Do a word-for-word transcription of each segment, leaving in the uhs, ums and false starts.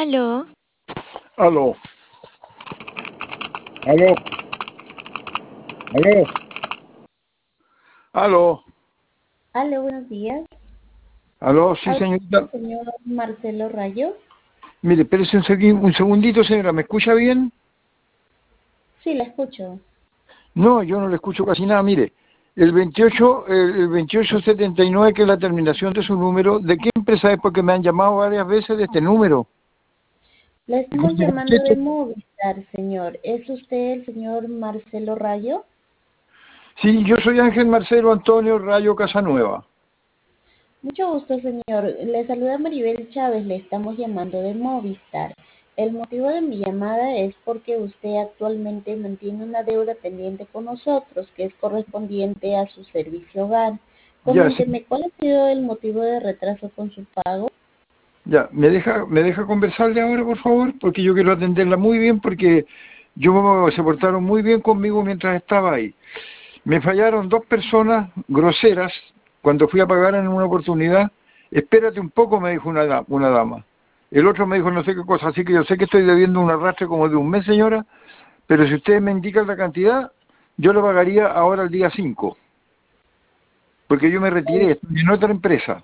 Aló. Aló. Aló. Aló. Aló. Aló, buenos días. Aló, sí, Habla señorita. el señor Marcelo Rayo. Mire, espérese un, segui- un segundito, señora. ¿Me escucha bien? Sí, la escucho. No, yo no le escucho casi nada. Mire, el veintiocho, el, el veintiocho setenta y nueve, que es la terminación de su número, ¿de qué empresa es? Porque me han llamado varias veces de este número. Le estamos llamando de Movistar, señor. ¿Es usted el señor Marcelo Rayo? Sí, yo soy Ángel Marcelo Antonio Rayo Casanueva. Mucho gusto, señor. Le saluda Maribel Chávez. Le estamos llamando de Movistar. El motivo de mi llamada es porque usted actualmente mantiene una deuda pendiente con nosotros, que es correspondiente a su servicio hogar. Ya, sí. Coménteme, ¿cuál ha sido el motivo de retraso con su pago? Ya, ¿me deja, me deja conversarle ahora, por favor? Porque yo quiero atenderla muy bien, porque yo se portaron muy bien conmigo mientras estaba ahí. Me fallaron dos personas groseras cuando fui a pagar en una oportunidad. Espérate un poco, me dijo una, da- una dama. El otro me dijo no sé qué cosa, así que yo sé que estoy debiendo un arrastre como de un mes, señora, pero si ustedes me indican la cantidad, yo lo pagaría ahora el día cinco, porque yo me retiré, estoy en otra empresa.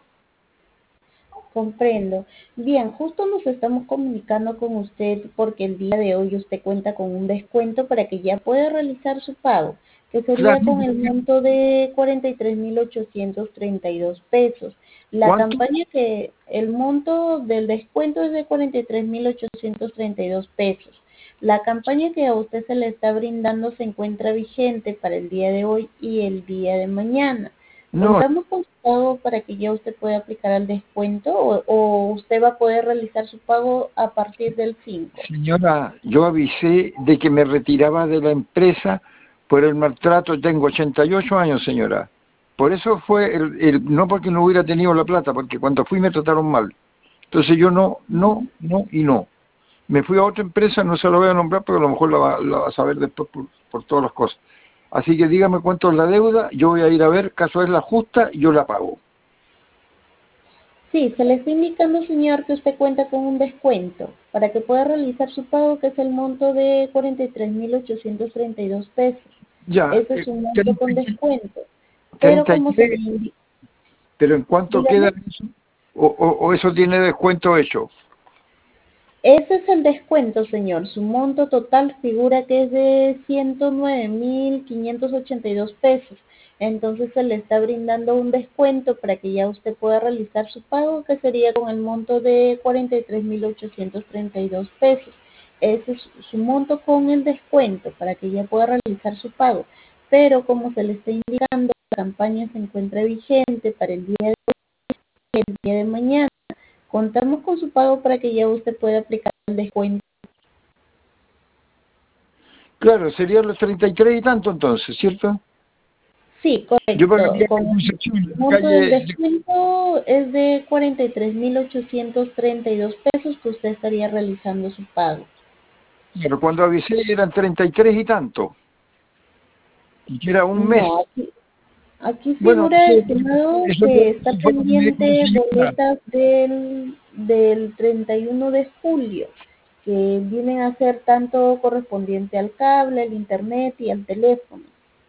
Comprendo. Bien, justo nos estamos comunicando con usted porque el día de hoy usted cuenta con un descuento para que ya pueda realizar su pago, que sería Claro, con el monto de cuarenta y tres mil ochocientos treinta y dos pesos. La ¿cuánto? campaña que el monto del descuento es de cuarenta y tres mil ochocientos treinta y dos pesos. La campaña que a usted se le está brindando se encuentra vigente para el día de hoy y el día de mañana. No, ¿Contamos con su pago para que ya usted pueda aplicar el descuento o, o usted va a poder realizar su pago a partir del cinco? señora, yo avisé de que me retiraba de la empresa por el maltrato. Tengo ochenta y ocho años, señora. Por eso fue, el, el- no porque no hubiera tenido la plata, porque cuando fui me trataron mal. Entonces yo no, no, no y no. Me fui a otra empresa, no se la voy a nombrar, pero a lo mejor la va, la va a saber después por, por todas las cosas. Así que dígame cuánto es la deuda, yo voy a ir a ver, caso es la justa, yo la pago. Sí, se le está indicando, señor, que usted cuenta con un descuento para que pueda realizar su pago, que es el monto de cuarenta y tres mil ochocientos treinta y dos pesos. Ya, Ese es eh, un monto con treinta y- descuento. Pero treinta y como se le tres, indica, pero ¿en cuánto queda dígame. eso? O, o, o eso tiene descuento hecho? Ese es el descuento, señor. Su monto total figura que es de ciento nueve mil quinientos ochenta y dos pesos. Entonces se le está brindando un descuento para que ya usted pueda realizar su pago, que sería con el monto de cuarenta y tres mil ochocientos treinta y dos pesos. Ese es su monto con el descuento para que ya pueda realizar su pago. Pero como se le está indicando, la campaña se encuentra vigente para el día de hoy y el día de mañana. Contamos con su pago para que ya usted pueda aplicar el descuento. Claro, serían los treinta y tres y tanto entonces, ¿cierto? Sí, Yo correcto. pagaría Con en el Concepción, en la monto del calle. descuento es de cuarenta y tres mil ochocientos treinta y dos pesos que usted estaría realizando su pago. Pero cuando avisé eran treinta y tres y tanto, y que era un mes. No, aquí, aquí Bueno, figura, eso, estimado, eso fue que está eso fue lo que me dijo la pendiente señora. boletas del, del treinta y uno de julio, que vienen a ser tanto correspondiente al cable, al internet y al teléfono.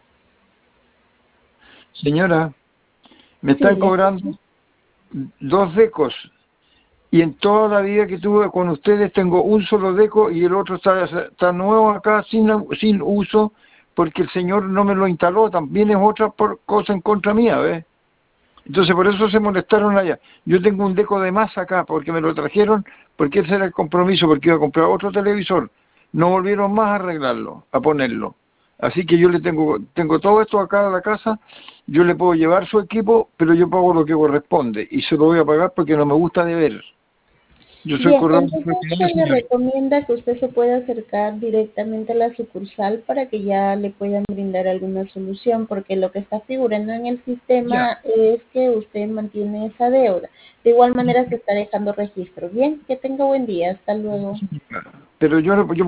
Señora, me Sí, están le escucho. cobrando dos decos, y en toda la vida que tuve con ustedes tengo un solo deco y el otro está, está nuevo acá sin, sin uso, porque el señor no me lo instaló. También es otra por, cosa en contra mía, ¿ves? Entonces por eso se molestaron allá. Yo tengo un deco de más acá porque me lo trajeron, porque ese era el compromiso, porque iba a comprar otro televisor. No volvieron más a arreglarlo, a ponerlo. Así que yo le tengo, tengo todo esto acá en la casa, yo le puedo llevar su equipo, pero yo pago lo que corresponde y se lo voy a pagar porque no me gusta deber. Yo soy Bien, corredor entonces profesional, se le señor. recomienda que usted se pueda acercar directamente a la sucursal para que ya le puedan brindar alguna solución, porque lo que está figurando en el Ya. sistema es que usted mantiene esa deuda. De igual manera se está dejando registro. Bien, que tenga buen día. Hasta luego. Pero yo, yo